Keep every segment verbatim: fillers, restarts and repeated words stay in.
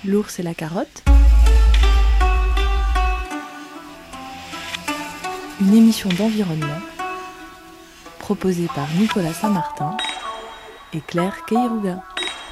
L'ours et la carotte. Une émission d'environnement proposée par Nicolas Saint-Martin et Claire Keiruga.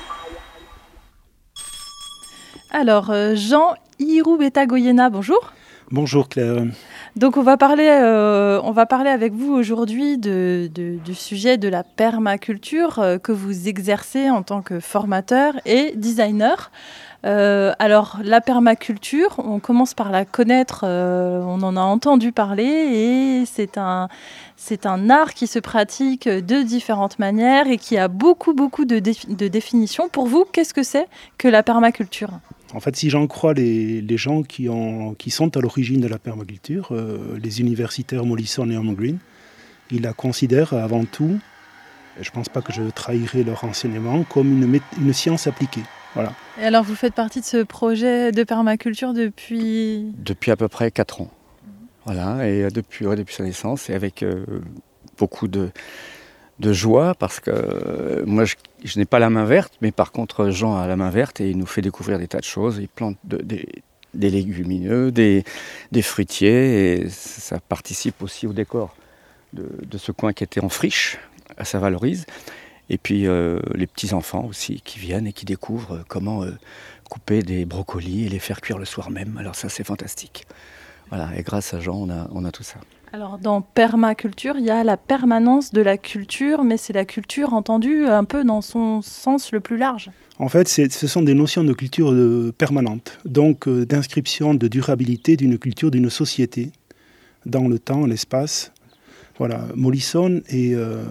Alors, euh, Jean Irubeta-Goyena, bonjour. Bonjour Claire. Donc on va parler, euh, on va parler avec vous aujourd'hui de, de, du sujet de la permaculture euh, que vous exercez en tant que formateur et designer. Euh, alors la permaculture, on commence par la connaître, euh, on en a entendu parler et c'est un, c'est un art qui se pratique de différentes manières et qui a beaucoup, beaucoup de, défi- de définitions. Pour vous, qu'est-ce que c'est que la permaculture ? En fait, si j'en crois les, les gens qui, ont, qui sont à l'origine de la permaculture, euh, les universitaires Mollison et Holmgreen, ils la considèrent avant tout, et je ne pense pas que je trahirai leur enseignement, comme une, une science appliquée. Voilà. Et alors, vous faites partie de ce projet de permaculture depuis... Depuis à peu près quatre ans. Voilà, et depuis, ouais, depuis sa naissance, et avec euh, beaucoup de, de joie, parce que euh, moi, je, je n'ai pas la main verte, mais par contre, Jean a la main verte, et il nous fait découvrir des tas de choses. Il plante de, des, des légumineux, des, des fruitiers, et ça participe aussi au décor de, de ce coin qui était en friche, ça valorise. Et puis euh, les petits-enfants aussi qui viennent et qui découvrent comment euh, couper des brocolis et les faire cuire le soir même. Alors ça, c'est fantastique. Voilà, et grâce à Jean, on a, on a tout ça. Alors dans permaculture, il y a la permanence de la culture, mais c'est la culture entendue un peu dans son sens le plus large. En fait, c'est, ce sont des notions de culture euh, permanente, donc euh, d'inscription de durabilité d'une culture, d'une société, dans le temps, l'espace. Voilà, Mollison est... Euh,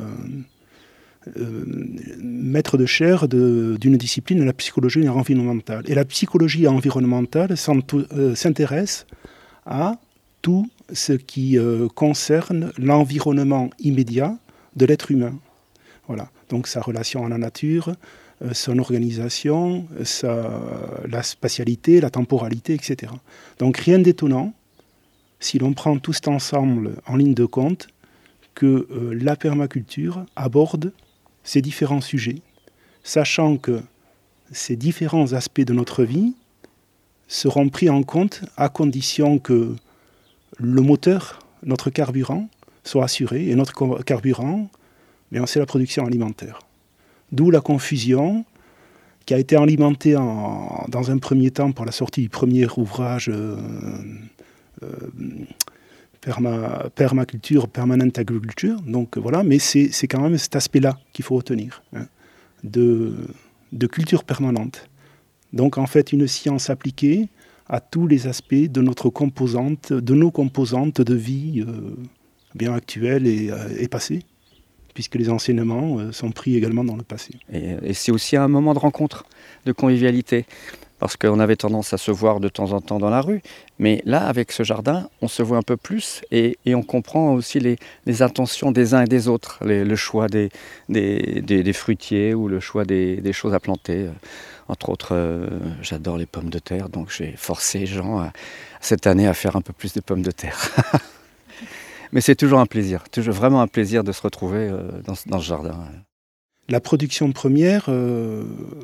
Euh, maître de chaire de, d'une discipline, la psychologie environnementale. Et la psychologie environnementale euh, s'intéresse à tout ce qui euh, concerne l'environnement immédiat de l'être humain. Voilà. Donc sa relation à la nature, euh, son organisation, sa, la spatialité, la temporalité, et cetera. Donc rien d'étonnant, si l'on prend tout cet ensemble en ligne de compte, que euh, la permaculture aborde ces différents sujets, sachant que ces différents aspects de notre vie seront pris en compte à condition que le moteur, notre carburant, soit assuré. Et notre carburant, bien, c'est la production alimentaire. D'où la confusion qui a été alimentée en, dans un premier temps par la sortie du premier ouvrage euh, euh, Perma, permaculture, permanent agriculture, donc voilà, mais c'est, c'est quand même cet aspect-là qu'il faut retenir, hein, de, de culture permanente. Donc en fait, une science appliquée à tous les aspects de notre composante, de nos composantes de vie euh, bien actuelles et, euh, et passées, puisque les enseignements euh, sont pris également dans le passé. Et, et c'est aussi un moment de rencontre, de convivialité. Parce qu'on avait tendance à se voir de temps en temps dans la rue. Mais là, avec ce jardin, on se voit un peu plus et, et on comprend aussi les, les intentions des uns et des autres. Les, le choix des, des, des, des fruitiers ou le choix des, des choses à planter. Entre autres, euh, j'adore les pommes de terre, donc j'ai forcé Jean à, cette année à faire un peu plus de pommes de terre. Mais c'est toujours un plaisir, toujours vraiment un plaisir de se retrouver euh, dans, dans ce jardin. La production première... Euh...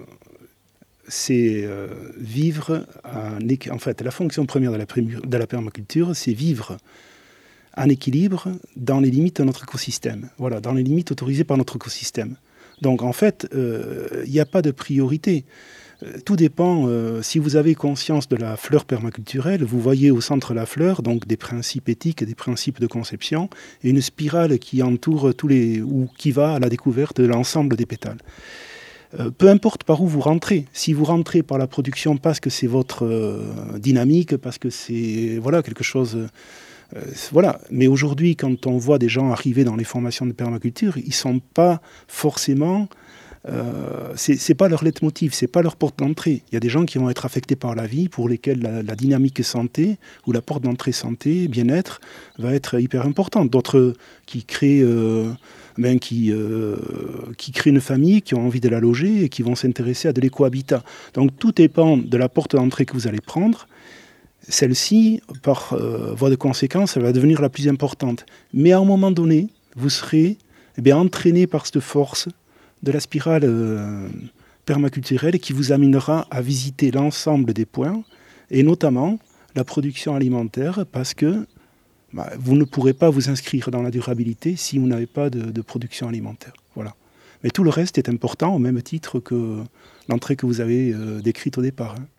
c'est euh, vivre, en, en fait, la fonction première de la, de la permaculture, c'est vivre en équilibre dans les limites de notre écosystème, voilà, dans les limites autorisées par notre écosystème. Donc en fait, il euh, n'y a pas de priorité. Euh, tout dépend, euh, si vous avez conscience de la fleur permaculturelle, vous voyez au centre la fleur, donc des principes éthiques, des principes de conception, et une spirale qui entoure tous les, ou qui va à la découverte de l'ensemble des pétales. Peu importe par où vous rentrez, si vous rentrez par la production parce que c'est votre euh, dynamique, parce que c'est voilà, quelque chose... Euh, voilà. Mais aujourd'hui, quand on voit des gens arriver dans les formations de permaculture, ils ne sont pas forcément... Euh, c'est, c'est pas leur leitmotiv, c'est pas leur porte d'entrée. Il y a des gens qui vont être affectés par la vie, pour lesquels la, la dynamique santé, ou la porte d'entrée santé, bien-être, va être hyper importante. D'autres qui créent... Euh, Ben, qui, euh, qui créent une famille, qui ont envie de la loger et qui vont s'intéresser à de l'écohabitat. Donc tout dépend de la porte d'entrée que vous allez prendre. Celle-ci, par euh, voie de conséquence, elle va devenir la plus importante. Mais à un moment donné, vous serez eh bien, entraîné par cette force de la spirale euh, permaculturelle qui vous amènera à visiter l'ensemble des points, et notamment la production alimentaire, parce que bah, vous ne pourrez pas vous inscrire dans la durabilité si vous n'avez pas de, de production alimentaire. Voilà. Mais tout le reste est important, au même titre que l'entrée que vous avez euh, décrite au départ. Hein.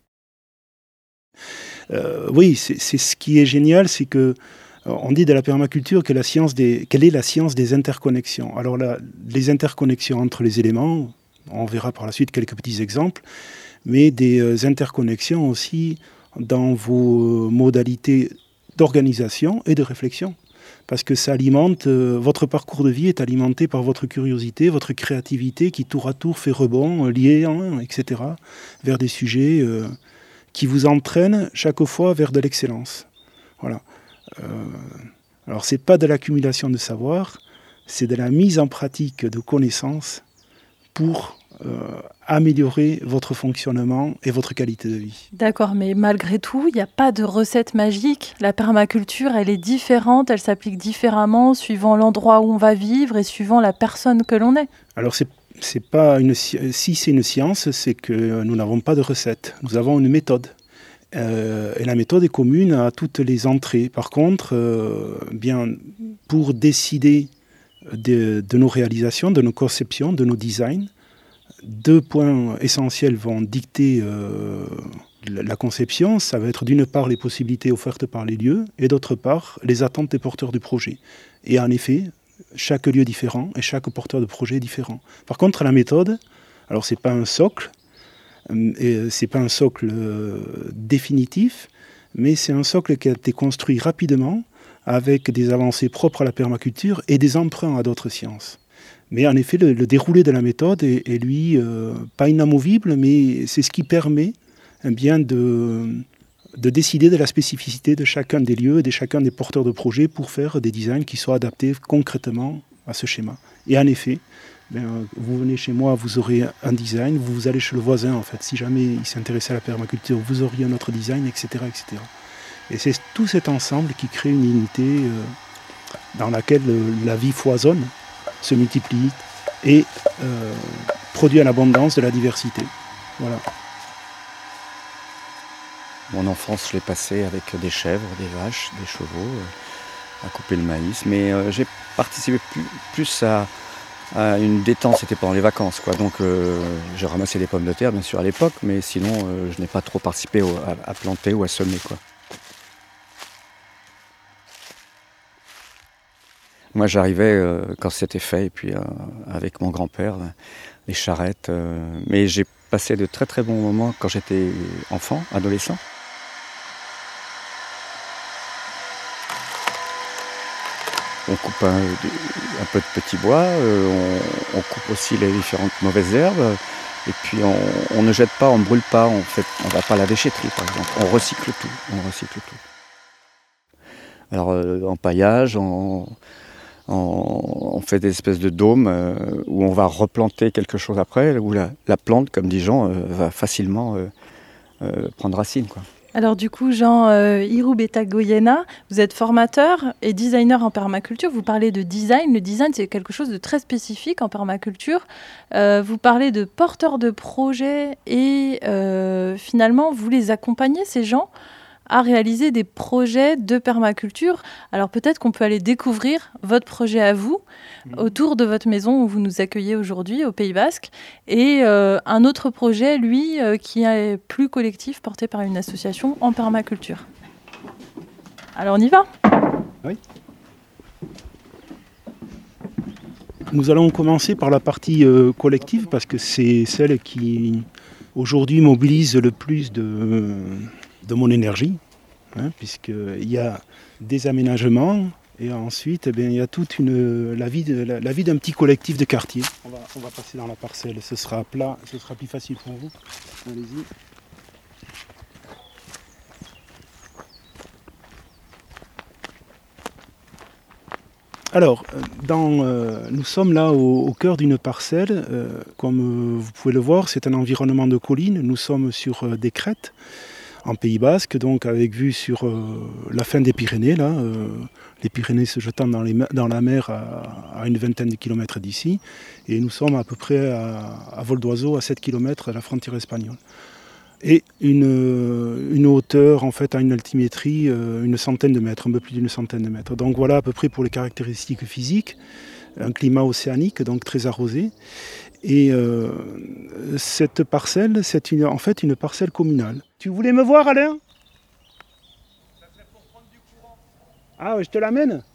Euh, oui, c'est, c'est ce qui est génial, c'est que on dit de la permaculture que la science des, quelle est la science des interconnexions. Alors là, les interconnexions entre les éléments, on verra par la suite quelques petits exemples, mais des interconnexions aussi dans vos modalités d'organisation et de réflexion. Parce que ça alimente, euh, votre parcours de vie est alimenté par votre curiosité, votre créativité qui tour à tour fait rebond, lié, hein, et cetera, vers des sujets euh, qui vous entraînent chaque fois vers de l'excellence. Voilà. Euh, alors c'est pas de l'accumulation de savoir, c'est de la mise en pratique de connaissances pour euh, améliorer votre fonctionnement et votre qualité de vie. D'accord, mais malgré tout, il n'y a pas de recette magique. La permaculture, elle est différente, elle s'applique différemment suivant l'endroit où on va vivre et suivant la personne que l'on est. Alors c'est, c'est pas une, si c'est une science, c'est que nous n'avons pas de recette, nous avons une méthode. Euh, et la méthode est commune à toutes les entrées. Par contre, euh, bien, pour décider de, de nos réalisations, de nos conceptions, de nos designs, deux points essentiels vont dicter euh, la, la conception. Ça va être d'une part les possibilités offertes par les lieux et d'autre part les attentes des porteurs du projet. Et en effet, chaque lieu est différent et chaque porteur de projet est différent. Par contre, la méthode, alors c'est pas un socle, et c'est pas un socle euh, définitif, mais c'est un socle qui a été construit rapidement avec des avancées propres à la permaculture et des emprunts à d'autres sciences. Mais en effet, le, le déroulé de la méthode est, est lui, euh, pas inamovible, mais c'est ce qui permet eh bien, de, de décider de la spécificité de chacun des lieux et de chacun des porteurs de projets pour faire des designs qui soient adaptés concrètement à ce schéma. Et en effet, ben, vous venez chez moi, vous aurez un design, vous, vous allez chez le voisin, en fait. Si jamais il s'intéressait à la permaculture, vous auriez un autre design, et cetera, et cetera. Et c'est tout cet ensemble qui crée une unité euh, dans laquelle euh, la vie foisonne, se multiplie et euh, produit en abondance de la diversité. Voilà. Mon enfance, je l'ai passée avec des chèvres, des vaches, des chevaux, euh, à couper le maïs. Mais euh, j'ai participé plus, plus à... à une détente, c'était pendant les vacances, quoi. Donc euh, j'ai ramassé des pommes de terre, bien sûr, à l'époque, mais sinon euh, je n'ai pas trop participé au, à, à planter ou à semer, quoi. Moi j'arrivais euh, quand c'était fait, et puis euh, avec mon grand-père, les charrettes. Euh, mais j'ai passé de très très bons moments quand j'étais enfant, adolescent. On coupe un, un peu de petit bois, euh, on, on coupe aussi les différentes mauvaises herbes, et puis on, on ne jette pas, on ne brûle pas, on fait, on va pas à la déchetterie par exemple, on recycle tout, on recycle tout. Alors euh, en paillage, on, on, on fait des espèces de dômes euh, où on va replanter quelque chose après, où la, la plante, comme dit Jean, euh, va facilement euh, euh, prendre racine, quoi. Alors du coup, Jean euh, Irubetagoyena, vous êtes formateur et designer en permaculture. Vous parlez de design. Le design, c'est quelque chose de très spécifique en permaculture. Euh, vous parlez de porteurs de projets et euh, finalement, vous les accompagnez, ces gens, à réaliser des projets de permaculture. Alors peut-être qu'on peut aller découvrir votre projet à vous, mmh. autour de votre maison où vous nous accueillez aujourd'hui, au Pays Basque, et euh, un autre projet, lui, euh, qui est plus collectif, porté par une association en permaculture. Alors on y va ? Oui. Nous allons commencer par la partie euh, collective, parce que c'est celle qui, aujourd'hui, mobilise le plus de... Euh, de mon énergie, hein, puisqu'il y a des aménagements et ensuite eh bien, il y a toute une, la vie, de, la, la vie d'un petit collectif de quartier. On va, on va passer dans la parcelle, ce sera plat, ce sera plus facile pour vous. Allez-y. Alors, dans, euh, nous sommes là au, au cœur d'une parcelle. Euh, comme euh, vous pouvez le voir, c'est un environnement de collines. Nous sommes sur euh, des crêtes. en Pays Basque, donc avec vue sur euh, la fin des Pyrénées, là, euh, les Pyrénées se jetant dans, les, dans la mer à, à une vingtaine de kilomètres d'ici, et nous sommes à peu près à, à vol d'oiseau à sept kilomètres à la frontière espagnole. Et une, une hauteur, en fait, à une altimétrie, euh, une centaine de mètres, un peu plus d'une centaine de mètres. Donc voilà à peu près pour les caractéristiques physiques, un climat océanique, donc très arrosé. Et euh, cette parcelle, c'est une, en fait une parcelle communale. Tu voulais me voir, Alain ? Ça serait pour prendre du courant. Ah, je te l'amène ? Non, non,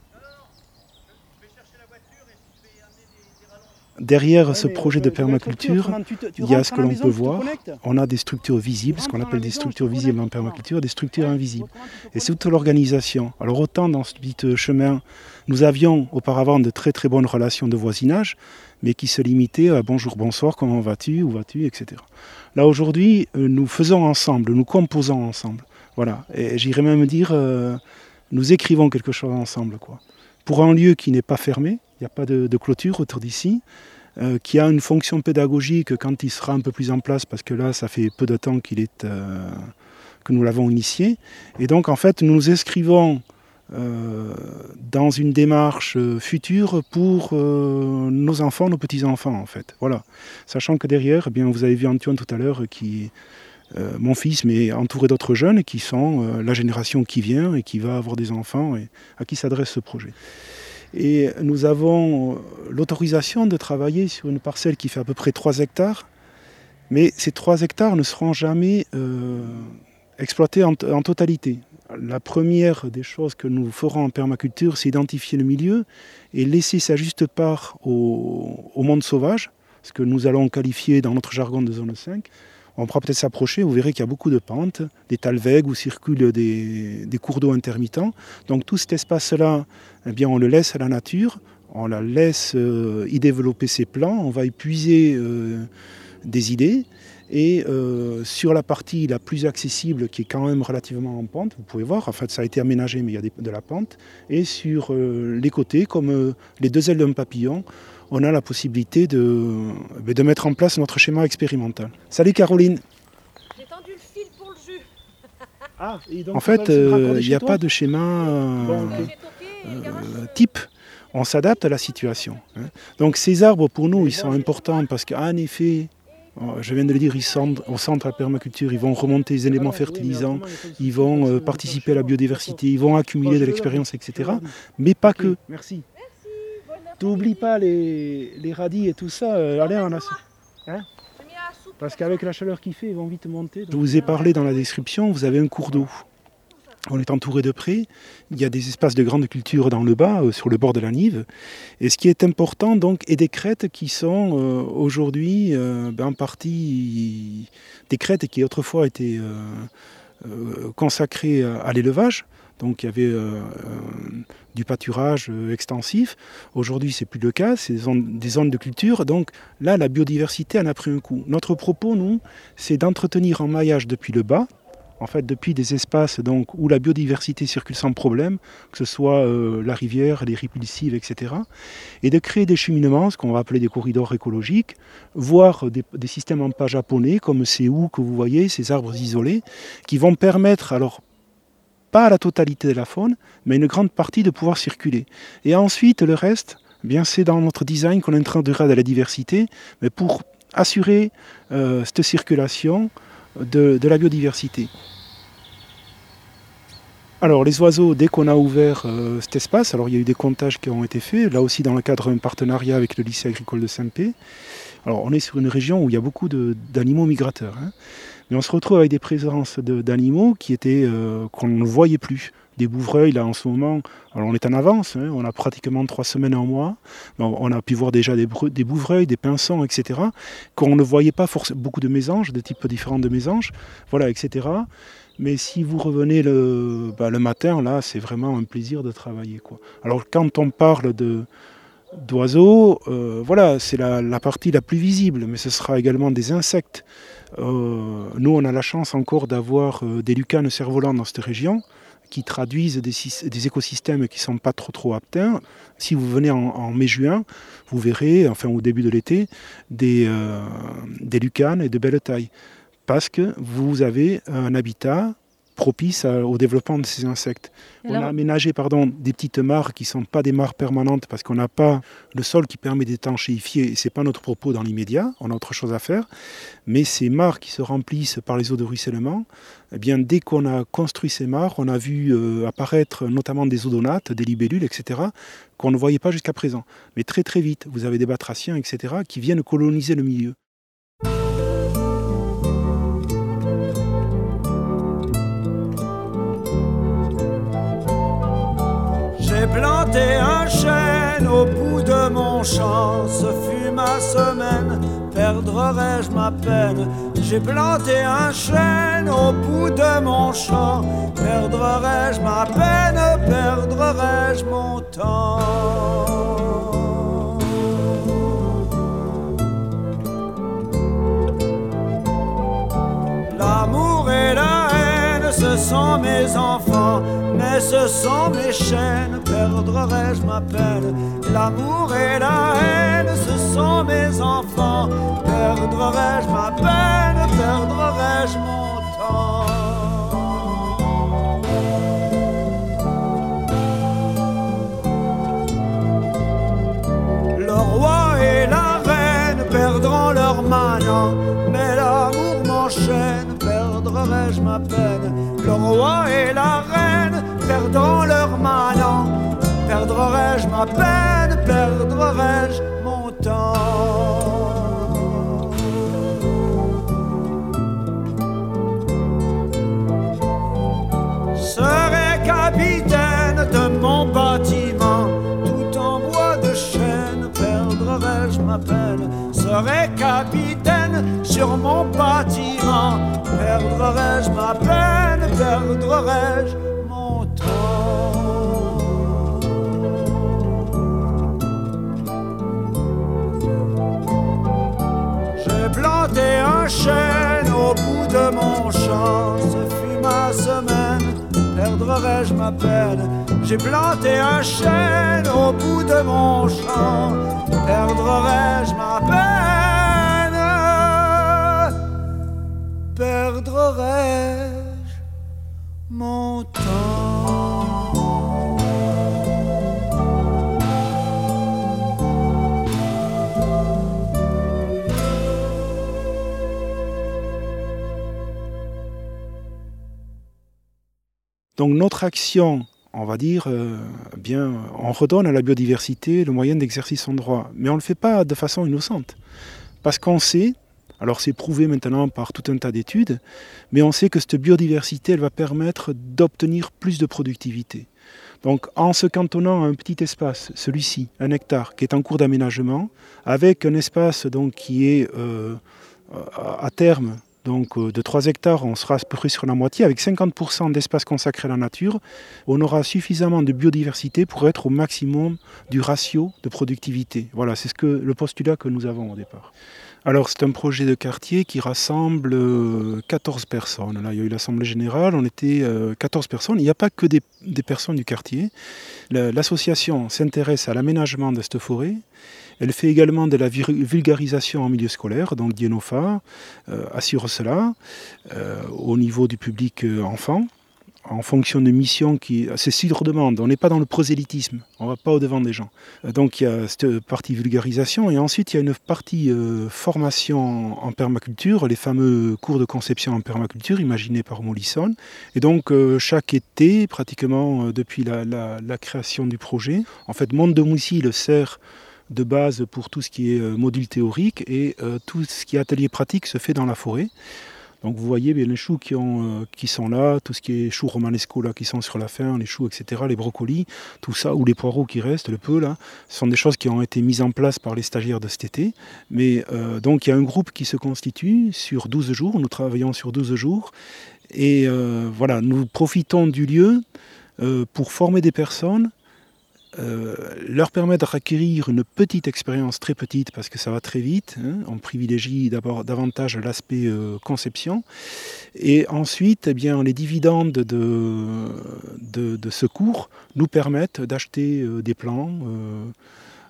je vais chercher la voiture et je vais amener des, des rallonges. Derrière ouais, ce projet de permaculture, tu te, tu il y a ce que l'on peut voir. On a des structures visibles, ce qu'on appelle des structures visibles en permaculture, des structures invisibles. Et c'est toute l'organisation. Alors autant dans ce petit chemin, nous avions auparavant de très très bonnes relations de voisinage, mais qui se limitaient à bonjour, bonsoir, comment vas-tu, où vas-tu, et cetera. Là aujourd'hui, nous faisons ensemble, nous composons ensemble. Voilà. Et j'irais même dire, euh, nous écrivons quelque chose ensemble, quoi. Pour un lieu qui n'est pas fermé, il n'y a pas de, de clôture autour d'ici, euh, qui a une fonction pédagogique quand il sera un peu plus en place, parce que là, ça fait peu de temps qu'il est, euh, que nous l'avons initié. Et donc, en fait, nous nous inscrivons Euh, dans une démarche future pour euh, nos enfants, nos petits-enfants en fait. Voilà. Sachant que derrière, eh bien, vous avez vu Antoine tout à l'heure qui est euh, mon fils, mais entouré d'autres jeunes qui sont euh, la génération qui vient et qui va avoir des enfants et à qui s'adresse ce projet. Et nous avons l'autorisation de travailler sur une parcelle qui fait à peu près trois hectares, mais ces trois hectares ne seront jamais euh, exploités en, en totalité. La première des choses que nous ferons en permaculture, c'est identifier le milieu et laisser sa juste part au, au monde sauvage, ce que nous allons qualifier dans notre jargon de zone cinq. On pourra peut-être s'approcher, vous verrez qu'il y a beaucoup de pentes, des talwegs où circulent des, des cours d'eau intermittents. Donc tout cet espace-là, eh bien, on le laisse à la nature, on la laisse euh, y développer ses plans, on va y puiser euh, des idées. Et euh, sur la partie la plus accessible, qui est quand même relativement en pente, vous pouvez voir, en fait ça a été aménagé, mais il y a des, de la pente. Et sur euh, les côtés, comme euh, les deux ailes d'un papillon, on a la possibilité de, de mettre en place notre schéma expérimental. Salut Caroline. J'ai tendu le fil pour le jus. Ah, et donc en fait, il euh, n'y a pas de schéma euh, bon, okay. euh, type. On s'adapte à la situation. Hein. Donc ces arbres, pour nous, ils sont importants parce qu'en effet, je viens de le dire, ils sont au centre de la permaculture, ils vont remonter les éléments fertilisants, ils vont euh, participer à la biodiversité, ils vont accumuler de l'expérience, et cetera. Mais pas que. Merci. Tu n'oublies pas les, les radis et tout ça. Euh, allez, on a ça. Hein, parce qu'avec la chaleur qu'il fait, ils vont vite monter. Je vous ai parlé dans la description, vous avez un cours d'eau. On est entouré de prés, il y a des espaces de grande culture dans le bas, euh, sur le bord de la Nive. Et ce qui est important, donc, est des crêtes qui sont euh, aujourd'hui euh, ben, en partie des crêtes qui autrefois étaient euh, euh, consacrées à, à l'élevage. Donc il y avait euh, euh, du pâturage euh, extensif. Aujourd'hui, ce n'est plus le cas, c'est des zones, des zones de culture. Donc là, la biodiversité en a pris un coup. Notre propos, nous, c'est d'entretenir un maillage depuis le bas, en fait, depuis des espaces donc, où la biodiversité circule sans problème, que ce soit euh, la rivière, les répulsives, et cetera, et de créer des cheminements, ce qu'on va appeler des corridors écologiques, voire des, des systèmes en pas japonais, comme ces houes que vous voyez, ces arbres isolés, qui vont permettre, alors, pas à la totalité de la faune, mais une grande partie de pouvoir circuler. Et ensuite, le reste, eh bien, c'est dans notre design qu'on introduira de la diversité, mais pour assurer euh, cette circulation de, de la biodiversité. Alors les oiseaux, dès qu'on a ouvert euh, cet espace, alors il y a eu des comptages qui ont été faits, là aussi dans le cadre d'un partenariat avec le lycée agricole de Saint-Pé. Alors on est sur une région où il y a beaucoup de, d'animaux migrateurs, hein, mais on se retrouve avec des présences de, d'animaux qui étaient, euh, qu'on ne voyait plus. Des bouvreuils, là en ce moment, alors on est en avance, hein, on a pratiquement trois semaines, un mois, on a pu voir déjà des, des bouvreuils, des pinsons, et cetera, qu'on ne voyait pas forcément, beaucoup de mésanges, de types différents de mésanges, voilà, et cetera. Mais si vous revenez le, bah, le matin, là, c'est vraiment un plaisir de travailler, quoi. Alors quand on parle de, d'oiseaux, euh, voilà, c'est la, la partie la plus visible, mais ce sera également des insectes. Euh, nous, on a la chance encore d'avoir euh, des lucanes cerfs-volants dans cette région, qui traduisent des, des écosystèmes qui ne sont pas trop trop atteints. Si vous venez en, en mai-juin, vous verrez, enfin au début de l'été, des, euh, des lucanes et de belle taille. Parce que vous avez un habitat propice à, au développement de ces insectes. Et on là, a aménagé pardon, des petites mares qui ne sont pas des mares permanentes parce qu'on n'a pas le sol qui permet d'étanchéifier. Ce n'est pas notre propos dans l'immédiat, on a autre chose à faire. Mais ces mares qui se remplissent par les eaux de ruissellement, eh bien, dès qu'on a construit ces mares, on a vu euh, apparaître notamment des odonates, des libellules, et cetera, qu'on ne voyait pas jusqu'à présent. Mais très très vite, vous avez des batraciens, et cetera, qui viennent coloniser le milieu. J'ai planté un chêne au bout de mon champ, ce fut ma semaine, perdrai-je ma peine. J'ai planté un chêne au bout de mon champ, perdrai-je ma peine, perdrai-je mon temps. L'amour et la haine, ce sont mes enfants, mais ce sont mes chaînes, perdrai-je ma peine. L'amour et la haine, ce sont mes enfants, perdrai-je ma peine, perdrai-je mon temps. Le roi et la reine perdront leur manant, mais l'amour m'enchaîne, perdrai-je ma peine. Le roi et la reine perdront leur manant, perdrai-je ma peine, perdrai-je mon temps. Serai capitaine de mon bâtiment, tout en bois de chêne, perdrai-je ma peine. Serai capitaine sur mon bâtiment, perdrai-je ma peine, perdrai-je mon temps. J'ai planté un chêne au bout de mon champ, ce fut ma semaine, perdrai-je ma peine. J'ai planté un chêne au bout de mon champ, perdrai-je ma peine, perdrai-je mon temps. Donc notre action, on va dire, euh, bien, on redonne à la biodiversité le moyen d'exercer son droit. Mais on ne le fait pas de façon innocente. Parce qu'on sait, alors c'est prouvé maintenant par tout un tas d'études, mais on sait que cette biodiversité, elle va permettre d'obtenir plus de productivité. Donc en se cantonnant à un petit espace, celui-ci, un hectare, qui est en cours d'aménagement, avec un espace donc, qui est euh, à terme, donc de trois hectares, on sera à peu près sur la moitié, avec cinquante pour cent d'espace consacré à la nature, on aura suffisamment de biodiversité pour être au maximum du ratio de productivité. Voilà, c'est ce que, le postulat que nous avons au départ. Alors c'est un projet de quartier qui rassemble quatorze personnes. Là, il y a eu l'Assemblée Générale, on était quatorze personnes. Il n'y a pas que des, des personnes du quartier. L'association s'intéresse à l'aménagement de cette forêt. Elle fait également de la vulgarisation en milieu scolaire, donc Dienopha euh, assure cela euh, au niveau du public euh, enfant, en fonction de missions qui... C'est sur demande, on n'est pas dans le prosélytisme, on ne va pas au-devant des gens. Euh, donc il y a cette partie vulgarisation et ensuite il y a une partie euh, formation en permaculture, les fameux cours de conception en permaculture imaginés par Mollison. Et donc euh, chaque été, pratiquement euh, depuis la, la, la création du projet, en fait Monde Domicile sert de base pour tout ce qui est euh, module théorique et euh, tout ce qui est atelier pratique se fait dans la forêt. Donc vous voyez bien les choux qui, ont, euh, qui sont là, tout ce qui est choux romanesco là, qui sont sur la fin, les choux, et cetera, les brocolis, tout ça, ou les poireaux qui restent, le peu là, ce sont des choses qui ont été mises en place par les stagiaires de cet été. Mais euh, donc il y a un groupe qui se constitue sur douze jours, nous travaillons sur douze jours, et euh, voilà, nous profitons du lieu euh, pour former des personnes, Euh, leur permettre d'acquérir une petite expérience, très petite parce que ça va très vite, hein. On privilégie d'abord davantage l'aspect euh, conception et ensuite eh bien, les dividendes de, de, de ce cours nous permettent d'acheter euh, des plants, euh,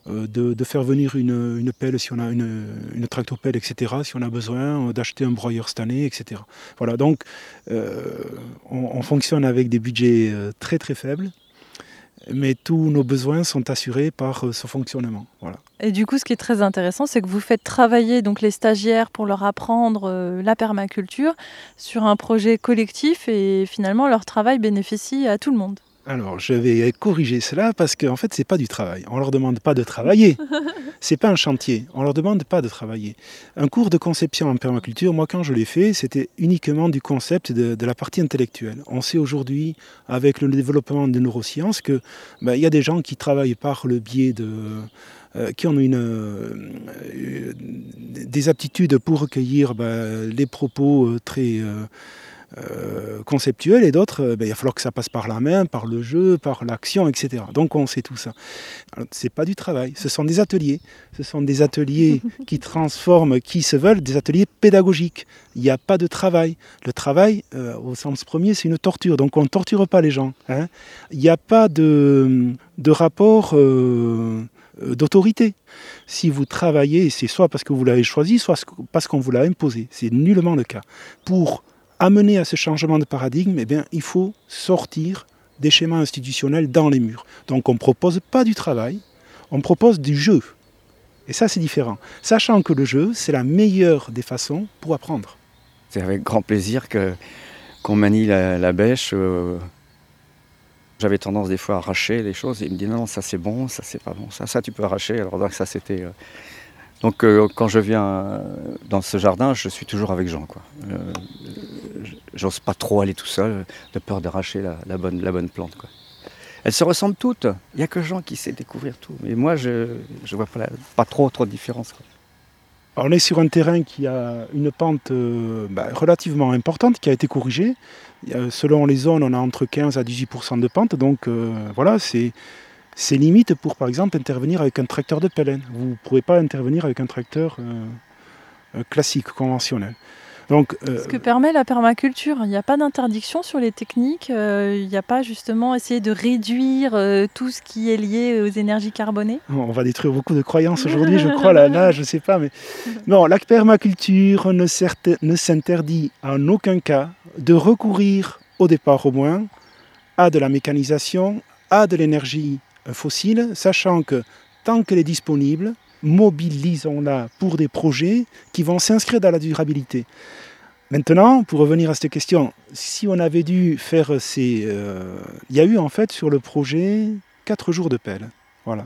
euh, de, de faire venir une, une pelle si on a une, une tractopelle, et cetera, si on a besoin, euh, d'acheter un broyeur cette année, et cetera. Voilà, donc euh, on, on fonctionne avec des budgets euh, très très faibles, mais tous nos besoins sont assurés par euh, ce fonctionnement. Voilà. Et du coup, ce qui est très intéressant, c'est que vous faites travailler donc les stagiaires pour leur apprendre euh, la permaculture sur un projet collectif et finalement leur travail bénéficie à tout le monde. Alors, je vais corriger cela parce qu'en fait, c'est pas du travail. On leur demande pas de travailler. C'est pas un chantier. On leur demande pas de travailler. Un cours de conception en permaculture, moi, quand je l'ai fait, c'était uniquement du concept de, de la partie intellectuelle. On sait aujourd'hui, avec le développement des neurosciences, que ben, y a des gens qui travaillent par le biais de euh, qui ont une, euh, des aptitudes pour recueillir ben, les propos euh, très euh, Euh, conceptuels et d'autres, euh, ben, il va falloir que ça passe par la main, par le jeu, par l'action, et cetera. Donc on sait tout ça. Ce n'est pas du travail, ce sont des ateliers. Ce sont des ateliers qui transforment, qui se veulent des ateliers pédagogiques. Il n'y a pas de travail. Le travail, euh, au sens premier, c'est une torture. Donc on ne torture pas les gens. Hein. Il n'y a pas de, de rapport euh, d'autorité. Si vous travaillez, c'est soit parce que vous l'avez choisi, soit parce qu'on vous l'a imposé. C'est nullement le cas. Pour amener à ce changement de paradigme, eh bien, il faut sortir des schémas institutionnels dans les murs. Donc on ne propose pas du travail, on propose du jeu. Et ça, c'est différent. Sachant que le jeu, c'est la meilleure des façons pour apprendre. C'est avec grand plaisir que, qu'on manie la, la bêche. Euh, j'avais tendance des fois à arracher les choses. Et il me dit non, ça c'est bon, ça c'est pas bon. Ça, ça tu peux arracher. Alors donc ça c'était... Euh... Donc euh, quand je viens euh, dans ce jardin, je suis toujours avec Jean, quoi. Euh, j'ose pas trop aller tout seul, de peur d'arracher la, la, bonne, la bonne plante, quoi. Elles se ressemblent toutes. Il n'y a que Jean qui sait découvrir tout. Mais moi, je ne vois pas, la, pas trop, trop de différence, quoi. Alors, on est sur un terrain qui a une pente euh, bah, relativement importante, qui a été corrigée. Selon les zones, on a entre quinze à dix-huit pour cent de pente. Donc euh, voilà, c'est... C'est limite pour, par exemple, intervenir avec un tracteur de pelle. Vous ne pourrez pas intervenir avec un tracteur euh, classique, conventionnel. Donc, euh, ce que permet la permaculture, il n'y a pas d'interdiction sur les techniques, euh, il n'y a pas justement essayer de réduire euh, tout ce qui est lié aux énergies carbonées. On va détruire beaucoup de croyances aujourd'hui, je crois, là, là je ne sais pas. Mais... Non, la permaculture ne, ne s'interdit en aucun cas de recourir, au départ au moins, à de la mécanisation, à de l'énergie fossile, sachant que tant qu'elle est disponible, mobilisons-la pour des projets qui vont s'inscrire dans la durabilité. Maintenant, pour revenir à cette question, si on avait dû faire ces... Euh, il y a eu en fait sur le projet quatre jours de pelle. Voilà.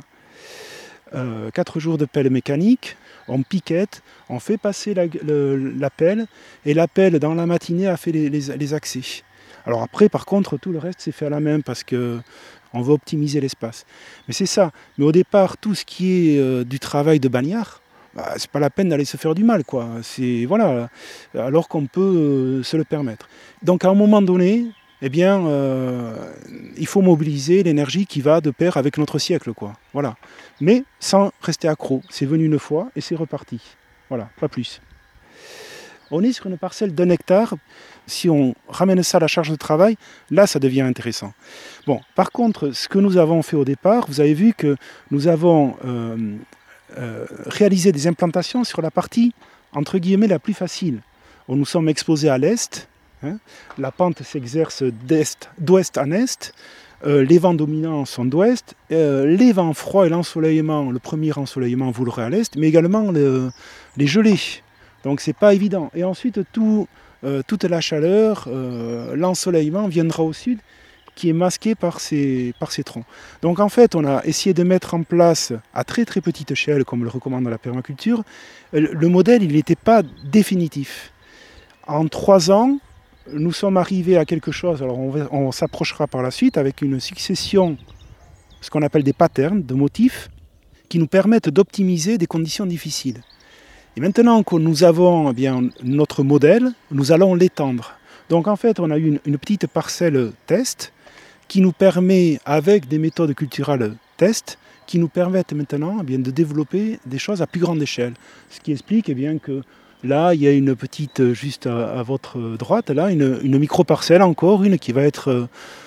Euh, quatre jours de pelle mécanique, on piquette, on fait passer la, le, la pelle, et la pelle dans la matinée a fait les, les, les accès. Alors après, par contre, tout le reste, c'est fait à la main parce que on veut optimiser l'espace. Mais c'est ça. Mais au départ, tout ce qui est euh, du travail de bagnard, bah, c'est pas la peine d'aller se faire du mal, quoi. C'est, voilà, alors qu'on peut euh, se le permettre. Donc à un moment donné, eh bien, euh, il faut mobiliser l'énergie qui va de pair avec notre siècle, quoi. Voilà. Mais sans rester accro. C'est venu une fois et c'est reparti. Voilà, pas plus. On est sur une parcelle d'un hectare. Si on ramène ça à la charge de travail, là, ça devient intéressant. Bon, par contre, ce que nous avons fait au départ, vous avez vu que nous avons euh, euh, réalisé des implantations sur la partie, entre guillemets, la plus facile. Où nous sommes exposés à l'est. Hein, la pente s'exerce d'est, d'ouest en est. Euh, les vents dominants sont d'ouest. Euh, les vents froids et l'ensoleillement, le premier ensoleillement, vous l'aurez à l'est, mais également le, les gelées. Donc c'est pas évident. Et ensuite, tout, euh, toute la chaleur, euh, l'ensoleillement viendra au sud, qui est masqué par ces, par ces troncs. Donc en fait, on a essayé de mettre en place, à très très petite échelle, comme le recommande la permaculture, le modèle, il n'était pas définitif. En trois ans, nous sommes arrivés à quelque chose, alors on, va, on s'approchera par la suite, avec une succession, ce qu'on appelle des patterns, de motifs, qui nous permettent d'optimiser des conditions difficiles. Et maintenant que nous avons eh bien, notre modèle, nous allons l'étendre. Donc en fait, on a eu une, une petite parcelle test qui nous permet, avec des méthodes culturales test, qui nous permettent maintenant eh bien, de développer des choses à plus grande échelle. Ce qui explique eh bien, que là, il y a une petite, juste à, à votre droite, là, une, une micro-parcelle encore, une qui va être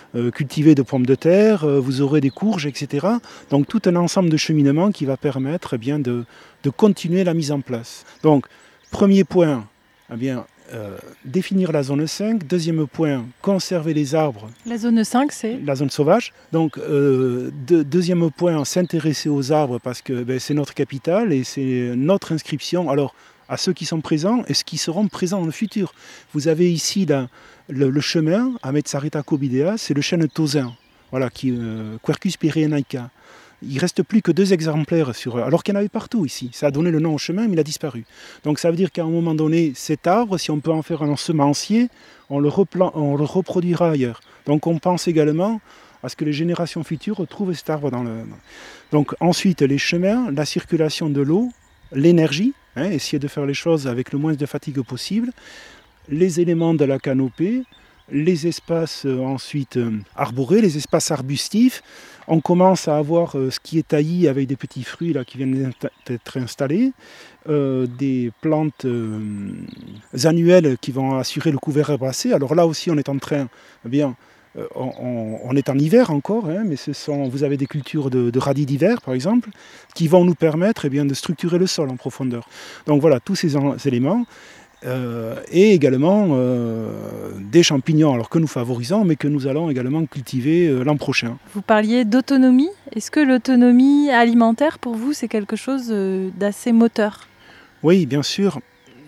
euh, cultiver de pommes de terre, euh, vous aurez des courges, et cetera. Donc tout un ensemble de cheminement qui va permettre eh bien, de, de continuer la mise en place. Donc, premier point, eh bien, euh, définir la zone cinq. Deuxième point, conserver les arbres. La zone cinq, c'est la zone sauvage. Donc, euh, de, deuxième point, s'intéresser aux arbres parce que ben, c'est notre capitale et c'est notre inscription. Alors, à ceux qui sont présents et ceux qui seront présents dans le futur. Vous avez ici la, le, le chemin à Metzareta Cobidea, c'est le chêne tausin, voilà, qui euh, Quercus pyrénaica. Il ne reste plus que deux exemplaires, sur, alors qu'il y en avait partout ici. Ça a donné le nom au chemin, mais il a disparu. Donc ça veut dire qu'à un moment donné, cet arbre, si on peut en faire un semencier, on le, replan- on le reproduira ailleurs. Donc on pense également à ce que les générations futures retrouvent cet arbre dans le... Donc ensuite, les chemins, la circulation de l'eau, l'énergie, hein, essayer de faire les choses avec le moins de fatigue possible, les éléments de la canopée, les espaces euh, ensuite euh, arborés, les espaces arbustifs. On commence à avoir euh, ce qui est taillis avec des petits fruits là, qui viennent d'être installés, euh, des plantes euh, annuelles qui vont assurer le couvert herbacé. Alors là aussi, on est en train, eh bien, euh, on, on est en hiver encore, hein, mais ce sont, vous avez des cultures de, de radis d'hiver, par exemple, qui vont nous permettre eh bien, de structurer le sol en profondeur. Donc voilà, tous ces en, éléments. Euh, et également euh, des champignons alors que nous favorisons mais que nous allons également cultiver euh, l'an prochain. Vous parliez d'autonomie. Est-ce que l'autonomie alimentaire pour vous c'est quelque chose euh, d'assez moteur ? Oui, bien sûr.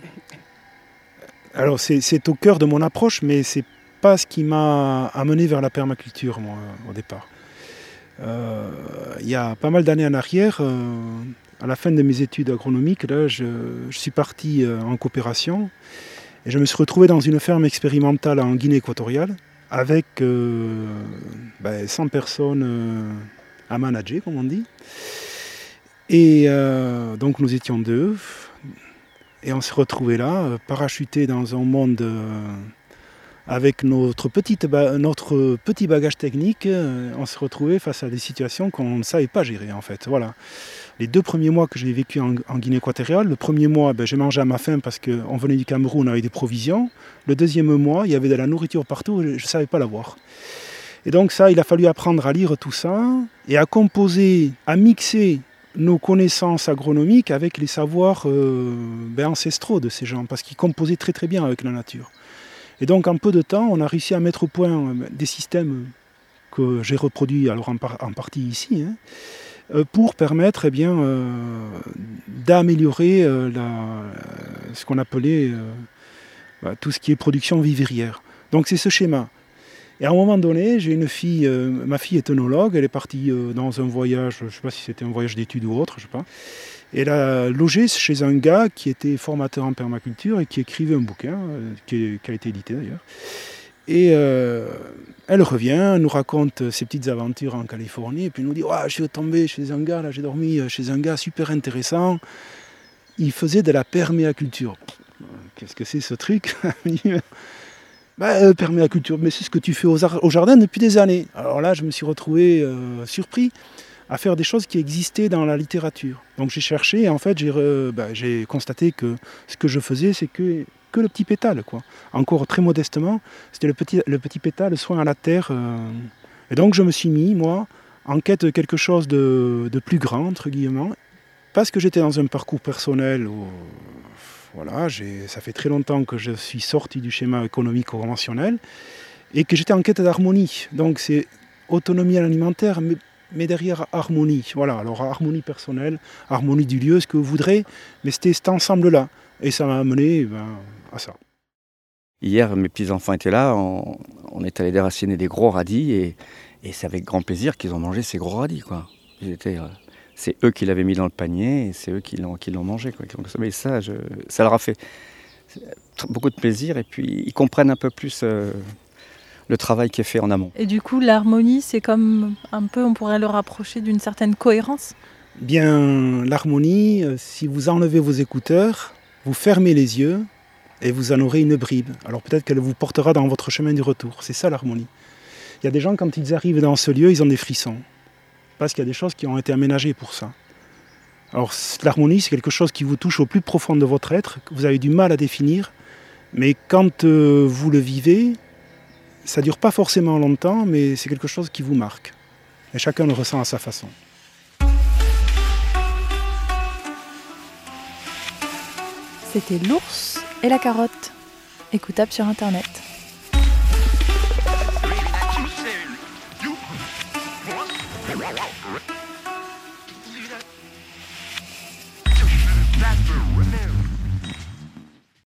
Alors c'est, c'est au cœur de mon approche mais c'est pas ce qui m'a amené vers la permaculture moi, au départ. Euh, il y a pas mal d'années en arrière, euh, à la fin de mes études agronomiques, là, je, je suis parti euh, en coopération et je me suis retrouvé dans une ferme expérimentale en Guinée équatoriale avec euh, ben, cent personnes euh, à manager, comme on dit. Et euh, donc nous étions deux et on s'est retrouvés là, euh, parachutés dans un monde... Euh, avec notre, petite ba- notre petit bagage technique, euh, on s'est retrouvé face à des situations qu'on ne savait pas gérer en fait. Voilà. Les deux premiers mois que j'ai vécu en, en Guinée équatoriale, le premier mois, ben, j'ai mangé à ma faim parce qu'on venait du Cameroun avec des provisions. Le deuxième mois, il y avait de la nourriture partout et je ne savais pas l'avoir. Et donc ça, il a fallu apprendre à lire tout ça et à composer, à mixer nos connaissances agronomiques avec les savoirs euh, ben, ancestraux de ces gens parce qu'ils composaient très très bien avec la nature. Et donc en peu de temps, on a réussi à mettre au point des systèmes que j'ai reproduits alors en, par, en partie ici, hein, pour permettre eh bien, euh, d'améliorer euh, la, ce qu'on appelait euh, bah, tout ce qui est production vivrière. Donc c'est ce schéma. Et à un moment donné, j'ai une fille, euh, ma fille est œnologue, elle est partie euh, dans un voyage, je ne sais pas si c'était un voyage d'études ou autre, je ne sais pas. Elle a logé chez un gars qui était formateur en permaculture et qui écrivait un bouquin, euh, qui, qui a été édité d'ailleurs. Et euh, elle revient, nous raconte ses petites aventures en Californie, et puis nous dit oh, « je suis tombé chez un gars, là j'ai dormi chez un gars super intéressant, il faisait de la perméaculture. » Qu'est-ce que c'est ce truc ? Bah, euh, perméaculture, mais c'est ce que tu fais aux ar- au jardin depuis des années. Alors là, je me suis retrouvé euh, surpris à faire des choses qui existaient dans la littérature. Donc j'ai cherché et en fait j'ai, re, bah, j'ai constaté que ce que je faisais c'est que, que le petit pétale, quoi. Encore très modestement, c'était le petit, le petit pétale soin à la terre. Euh, et donc je me suis mis, moi, en quête de quelque chose de, de plus grand, entre guillemets, parce que j'étais dans un parcours personnel où, voilà, j'ai, ça fait très longtemps que je suis sorti du schéma économique conventionnel et que j'étais en quête d'harmonie. Donc c'est autonomie alimentaire, mais mais derrière harmonie, voilà, alors harmonie personnelle, harmonie du lieu, ce que vous voudrez, mais c'était cet ensemble-là, et ça m'a amené ben, à ça. Hier, mes petits-enfants étaient là, on, on est allé déraciner des gros radis, et, et c'est avec grand plaisir qu'ils ont mangé ces gros radis, quoi. Ils étaient, euh, c'est eux qui l'avaient mis dans le panier, et c'est eux qui l'ont, qui l'ont mangé, quoi. Mais ça, je, ça leur a fait beaucoup de plaisir, et puis ils comprennent un peu plus... Euh, le travail qui est fait en amont. Et du coup, l'harmonie, c'est comme un peu, on pourrait le rapprocher d'une certaine cohérence ? Bien, l'harmonie, si vous enlevez vos écouteurs, vous fermez les yeux et vous en aurez une bribe. Alors peut-être qu'elle vous portera dans votre chemin du retour. C'est ça l'harmonie. Il y a des gens, quand ils arrivent dans ce lieu, ils ont des frissons. Parce qu'il y a des choses qui ont été aménagées pour ça. Alors l'harmonie, c'est quelque chose qui vous touche au plus profond de votre être, que vous avez du mal à définir. Mais quand euh, vous le vivez, ça dure pas forcément longtemps, mais c'est quelque chose qui vous marque. Et chacun le ressent à sa façon. C'était L'ours et la carotte, écoutable sur Internet. Three, two, seven, you.